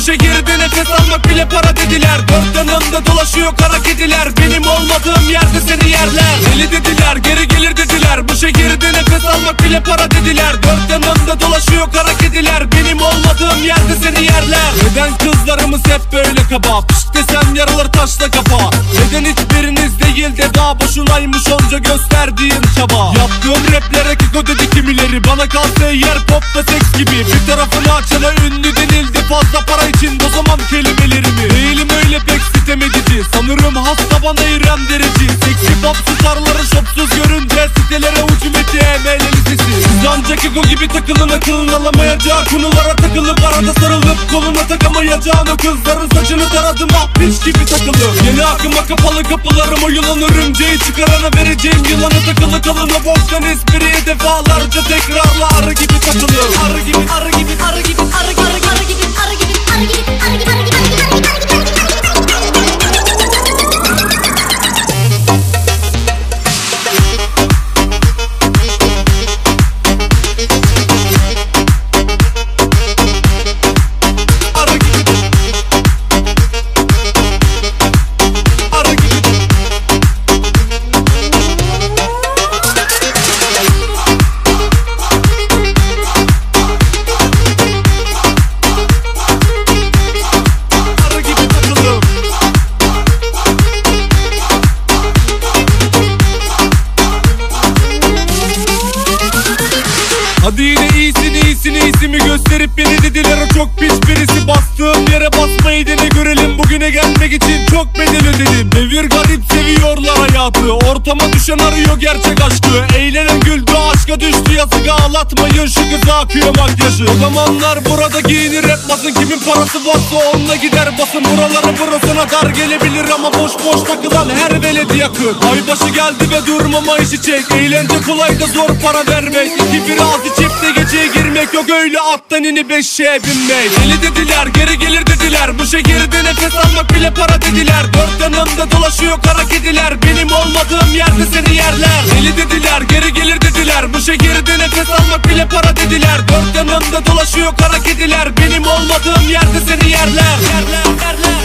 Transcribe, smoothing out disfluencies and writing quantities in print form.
şehirde nefes almak bile para dediler. Dört yanımda dolaşıyor kara kediler. Benim olmadığım yerde seni yerler. Deli dediler, geri gelir dediler. Bu şehirde nefes almak bile para dediler. Dört yanımda dolaşıyor kara kediler. Benim olmadığım yerde seni yerler. Neden kızlarımız hep böyle kaba? Pişt desem yarılır taşla kafa. Neden hiçbiriniz değil de daha boşunaymış onca gösterdiğin çaba? Yaptığım raplere kiko dedi kimileri. Bana kalsa yer pop ve seks gibi. Bir tarafını açana ünlü denildi. Fazla para için bozamam kelimelerimi. Değilim öyle pek sitem edici. Sanırım hasta bana İrem Derici. Seksi pop starları şopsuz görünce sitelere hücum etti emeleli sesi. Siz ancak kiko gibi takılın, akılın alamayacak konulara takılıp arada sarılıp koluna takamayacağın o kızların saçını taradım piç gibi takılı. Yeni akıma kapalı kapılarım, o yılan örümceği çıkarana vereceğim yılana takılı kalın. O boktan espriye defalarca tekrarla arı gibi takılır. Arı gibi, arı gibi, arı gibi, arı gibi, arı gibi, arı gibi, arı gibi, arı gibi, arı gibi, arı gibi, arı gibi. Hadi yine iyisini gösterip beni dediler, o çok pis birisi. Bastığım yere basmayı dene görelim. Bugüne gelmek için çok bedel ödedim. Devir garip, seviyorlar hayatı. Ortama düşen arıyor gerçek aşkı. Eğlenen güldü, aşka düştü yazık. Ağlatmayın şu kızı, akıyor makyajı. O zamanlar burada giyinir rap basın. Kimin parası varsa onunla gider basın. Buraları burasına dar gelebilir ama boş boş takılan her veledi yakın. Aybaşı geldi ve durmama işi çek. Eğlence kolay da zor para vermek. İki biraz içip de geceye girmek. Yok öyle attan inip eşeğe binmek. Deli dediler, geri gelir dediler. Bu şehirde nefes almak bile para dediler. Dört yanımda dolaşıyor kara kediler. Benim olmadığım yerde seni yerler. Deli dediler, geri gelir dediler. Bu şehirde nefes almak bile para dediler. Dört yanımda dolaşıyor kara kediler. Benim olmadığım yerde seni yerler. Yerler, yerler.